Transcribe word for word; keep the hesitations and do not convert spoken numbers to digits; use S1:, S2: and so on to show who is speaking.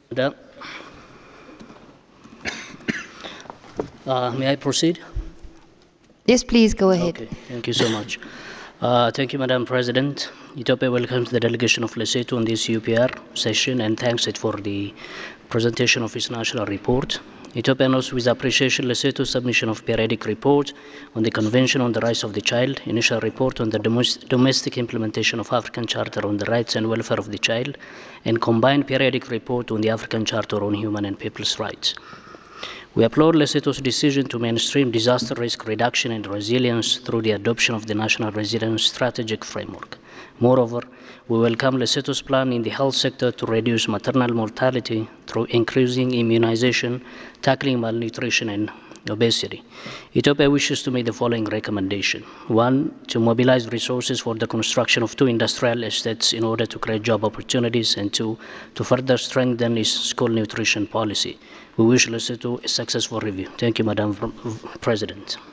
S1: Madam, uh, may I proceed?
S2: Yes, please go ahead.
S1: Okay, thank you so much. Uh, thank you, Madam President. Ethiopia welcomes the delegation of Lesotho on this U P R session and thanks it for the presentation of its national report. Ethiopia notes with appreciation Lesotho's submission of periodic report on the Convention on the Rights of the Child, initial report on the domestic implementation of African Charter on the Rights and Welfare of the Child, and combined periodic report on the African Charter on Human and People's Rights. We applaud Lesotho's decision to mainstream disaster risk reduction and resilience through the adoption of the National Resilience Strategic Framework. Moreover, we welcome Lesotho's plan in the health sector to reduce maternal mortality through increasing immunization, tackling malnutrition and obesity. Ethiopia wishes to make the following recommendation. One, to mobilize resources for the construction of two industrial estates in order to create job opportunities, and two, to further strengthen its school nutrition policy. We wish Lesotho a successful review. Thank you, Madam President.